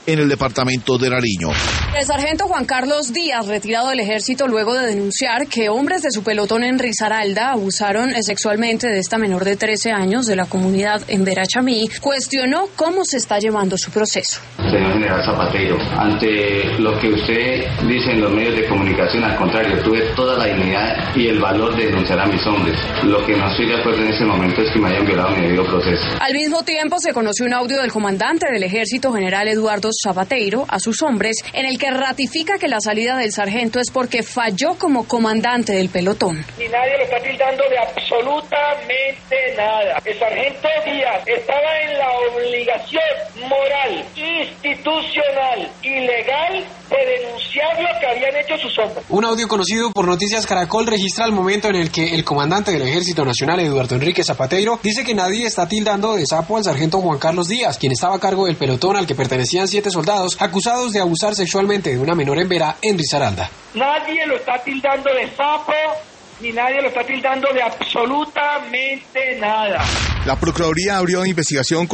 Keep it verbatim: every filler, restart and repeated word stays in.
en el departamento de Nariño. El sargento Juan Carlos Díaz, retirado del ejército luego de denunciar que hombres de su pelotón en Risaralda abusaron sexualmente de esta menor de trece años de la comunidad en Verachamí, cuestionó cómo se está llevando su proceso. Señor general Zapatero, ante lo que usted dice en los medios de comunicación, al contrario, tuve toda la dignidad y el valor de denunciar a mis hombres. Lo que no estoy de acuerdo en ese momento es que me hayan violado mi debido proceso. Al mismo tiempo se conoció un audio del comandante del ejército, general Eduardo Zapatero, a sus hombres, en el que ratifica que la salida del sargento es porque falló como comandante del pelotón. Y nadie lo está tildando de absolutamente nada. El sargento Díaz estaba en la obligación moral, institucional y legal de denunciar lo que habían hecho sus hombres. Un audio conocido por Noticias Caracol registra el momento en el que el comandante del Ejército Nacional, Eduardo Enrique Zapatero, dice que nadie está tildando de sapo al sargento Juan Carlos Díaz, quien estaba a cargo del pelotón al que pertenecían siete soldados acusados de abusar sexualmente de una menor en Vera, en Risaralda. Nadie lo está tildando de sapo, ni nadie lo está tildando de absolutamente nada. La Procuraduría abrió investigación